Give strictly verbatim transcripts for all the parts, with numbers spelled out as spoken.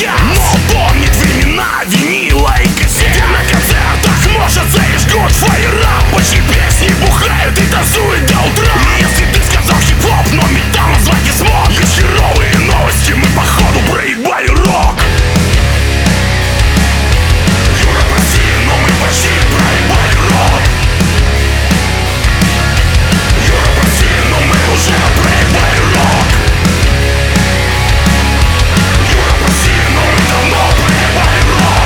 сейчас, но помнит времена винила и кассет. Где на концертах множатся и жгут фаера, по чьи песни бухают и танцуют до утра. И если ты сказал хип-хоп, но металл назвать не смог, есть херовые новости, мы походу проебали рок. Юра, прости, но мы почти проебали рок. Юра, прости, но мы уже проебали рок. Юра, прости, но мы давно проебали рок.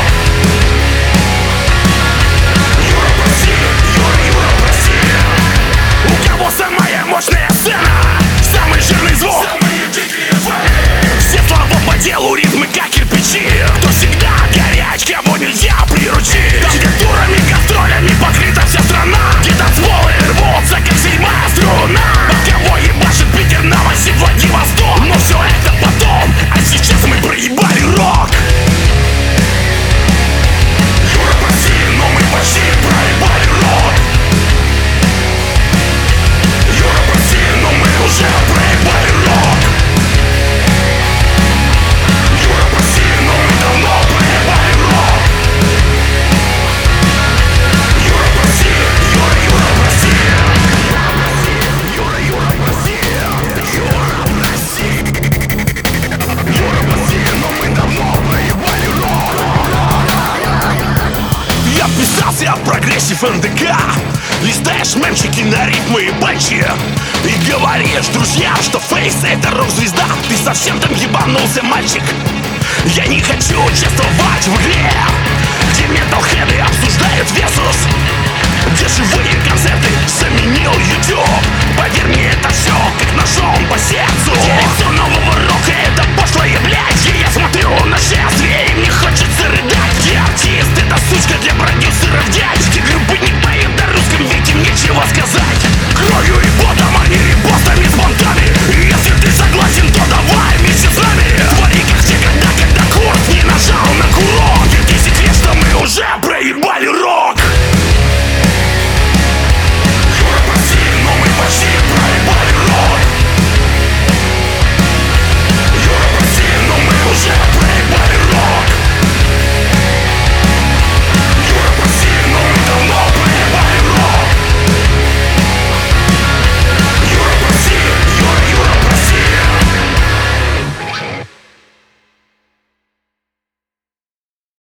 Юра, прости, Юра, Юра, прости. У кого самая мощная сцена, самый жирный звук, самые дикие твари, все слова по делу, ритмы как кирпичи. Кто всегда горяч, кого нельзя приручить. Там, где турами, гастролями покрыта вся страна, где танцполы рвутся, как седьмая струна. Под кого ебашит Питер, Новосиб, Владивосток. Но все это потом, а сейчас мы проебали рок. Юра, прости, но мы почти проебали рок. Юра, прости, но мы уже проебали рок. Юра, прости, но мы давно проебали рок. Юра, прости, Юра, Юра, прости. Юра, Юра, прости. Юра, прости. Юра, прости, но мы давно проебали рок. Я писался о прогрессив эн дэ ка. Листаешь мемчики на ритмы и бенчи и говоришь друзьям, что Фейс это рок-звезда. Ты совсем там ебанулся, мальчик. Я не хочу участвовать в игре, где металлхеды обсуждают Версус, где живые концерты заменил YouTube. Поверь мне, это все как ножом по сердцу. Дирекция нового рока, это пошлое, блядь. И я